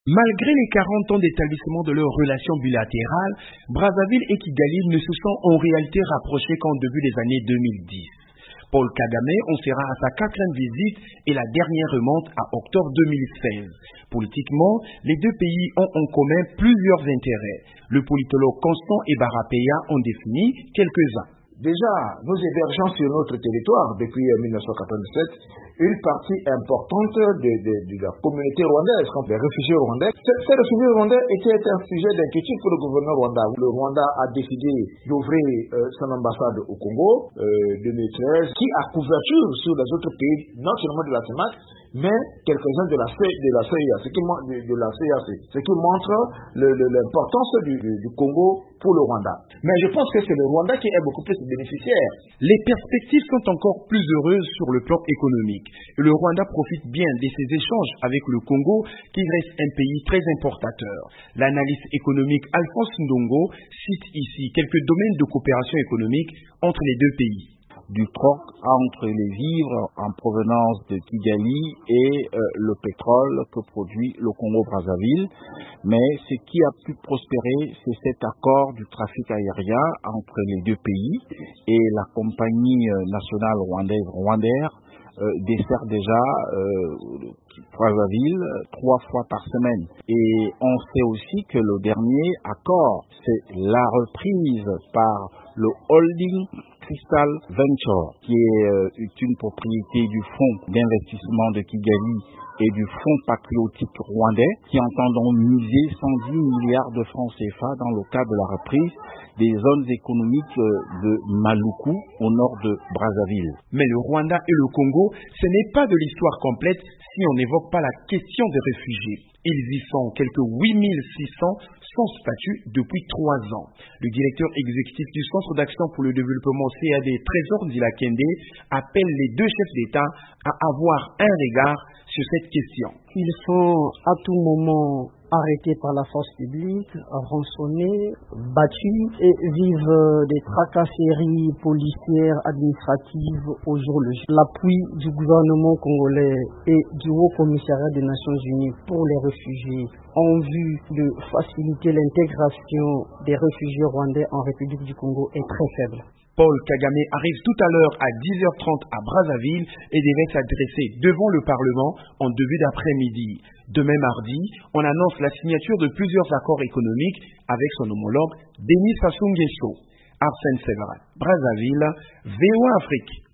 Malgré les 40 ans d'établissement de leurs relations bilatérales, Brazzaville et Kigali ne se sont en réalité rapprochés qu'en début des années 2010. Paul Kagame en sera à sa 4e visite et la dernière remonte à octobre 2016. Politiquement, les deux pays ont en commun plusieurs intérêts. Le politologue Constant Ebarapeya en définit quelques-uns. Déjà, nous hébergeons sur notre territoire depuis 1997 une partie importante de la communauté rwandaise, comme les réfugiés rwandais. Ces réfugiés rwandais étaient un sujet d'inquiétude pour le gouvernement rwandais. Le Rwanda a décidé d'ouvrir son ambassade au Congo 2013, qui a couverture sur les autres pays, non seulement de la CEMAC, mais quelques-uns de la CIA, ce qui montre l'importance du Congo pour le Rwanda. Mais je pense que c'est le Rwanda qui est beaucoup plus bénéficiaire. Les perspectives sont encore plus heureuses sur le plan économique. Et le Rwanda profite bien de ces échanges avec le Congo, qui reste un pays très importateur. L'analyste économique Alphonse Ndongo cite ici quelques domaines de coopération économique entre les deux pays. Du troc entre les vivres en provenance de Kigali et le pétrole que produit le Congo-Brazzaville. Mais ce qui a pu prospérer, c'est cet accord du trafic aérien entre les deux pays, et la compagnie nationale rwandaise Rwandair dessert déjà Brazzaville 3 fois par semaine. Et on sait aussi que le dernier accord, c'est la reprise par le holding Crystal Venture, qui est une propriété du fonds d'investissement de Kigali et du fonds patriotique rwandais, qui entendent miser 110 milliards de francs CFA dans le cadre de la reprise des zones économiques de Maluku au nord de Brazzaville. Mais le Rwanda et le Congo, ce n'est pas de l'histoire complète si on n'évoque pas la question des réfugiés. Ils y sont quelques 8600 sans statut depuis 3 ans. Le directeur exécutif du Centre d'action pour le développement CAD, Trésor Ndilakende, appelle les deux chefs d'État à avoir un regard sur cette question. Ils sont à tout moment arrêtés par la force publique, rançonnés, battus et vivent des tracasseries policières, administratives au jour le jour. L'appui du gouvernement congolais et du Haut Commissariat des Nations Unies pour les réfugiés en vue de faciliter l'intégration des réfugiés rwandais en République du Congo est très faible. Paul Kagame arrive tout à l'heure à 10h30 à Brazzaville et devait s'adresser devant le Parlement en début d'après-midi. Demain mardi, on annonce la signature de plusieurs accords économiques avec son homologue Denis Sassou Nguesso. Arsène Séverin, Brazzaville, VOA Afrique.